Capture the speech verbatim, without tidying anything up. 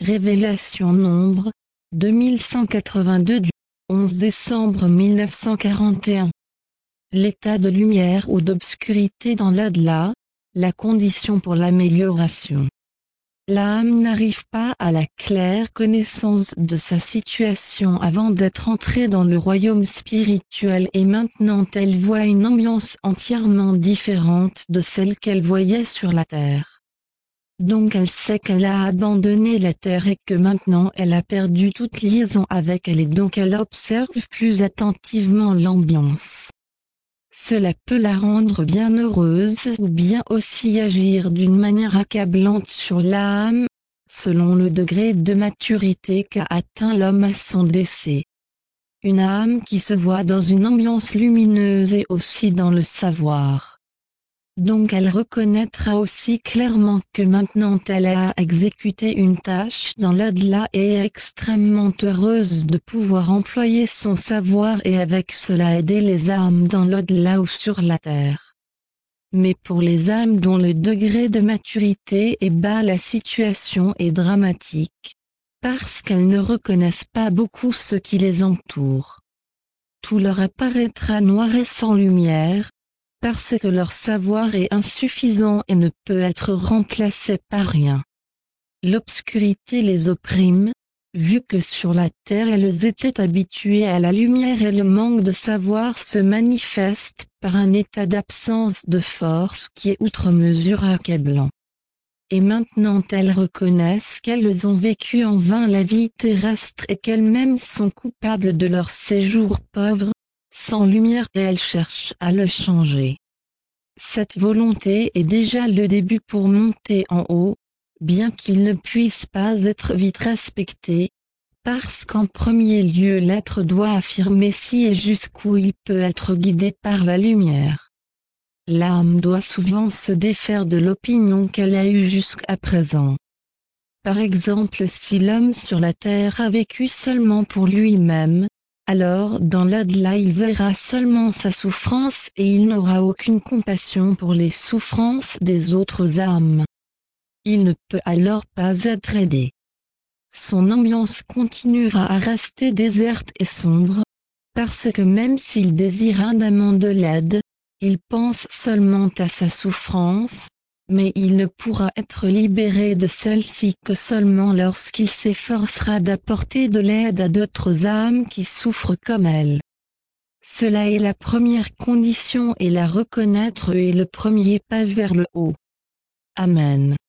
Révélation Nombre, deux mille cent quatre-vingt-deux du onze décembre mille neuf cent quarante et un. L'état de lumière ou d'obscurité dans l'au-delà, la condition pour l'amélioration. L'âme n'arrive pas à la claire connaissance de sa situation avant d'être entrée dans le royaume spirituel et maintenant elle voit une ambiance entièrement différente de celle qu'elle voyait sur la terre. Donc elle sait qu'elle a abandonné la terre et que maintenant elle a perdu toute liaison avec elle et donc elle observe plus attentivement l'ambiance. Cela peut la rendre bien heureuse ou bien aussi agir d'une manière accablante sur l'âme, selon le degré de maturité qu'a atteint l'homme à son décès. Une âme qui se voit dans une ambiance lumineuse et aussi dans le savoir. Donc elle reconnaîtra aussi clairement que maintenant elle a exécuté une tâche dans l'au-delà et est extrêmement heureuse de pouvoir employer son savoir et avec cela aider les âmes dans l'au-delà ou sur la terre. Mais pour les âmes dont le degré de maturité est bas, la situation est dramatique, parce qu'elles ne reconnaissent pas beaucoup ce qui les entoure. Tout leur apparaîtra noir et sans lumière, parce que leur savoir est insuffisant et ne peut être remplacé par rien. L'obscurité les opprime, vu que sur la terre elles étaient habituées à la lumière et le manque de savoir se manifeste par un état d'absence de force qui est outre mesure accablant. Et maintenant elles reconnaissent qu'elles ont vécu en vain la vie terrestre et qu'elles-mêmes sont coupables de leur séjour pauvre, sans lumière et elles cherchent à le changer. Cette volonté est déjà le début pour monter en haut, bien qu'il ne puisse pas être vite respecté, parce qu'en premier lieu l'être doit affirmer si et jusqu'où il peut être guidé par la lumière. L'âme doit souvent se défaire de l'opinion qu'elle a eue jusqu'à présent. Par exemple, si l'homme sur la terre a vécu seulement pour lui-même, alors dans l'au-delà il verra seulement sa souffrance et il n'aura aucune compassion pour les souffrances des autres âmes. Il ne peut alors pas être aidé. Son ambiance continuera à rester déserte et sombre, parce que même s'il désire ardemment de l'aide, il pense seulement à sa souffrance, mais il ne pourra être libéré de celle-ci que seulement lorsqu'il s'efforcera d'apporter de l'aide à d'autres âmes qui souffrent comme elle. Cela est la première condition et la reconnaître est le premier pas vers le haut. Amen.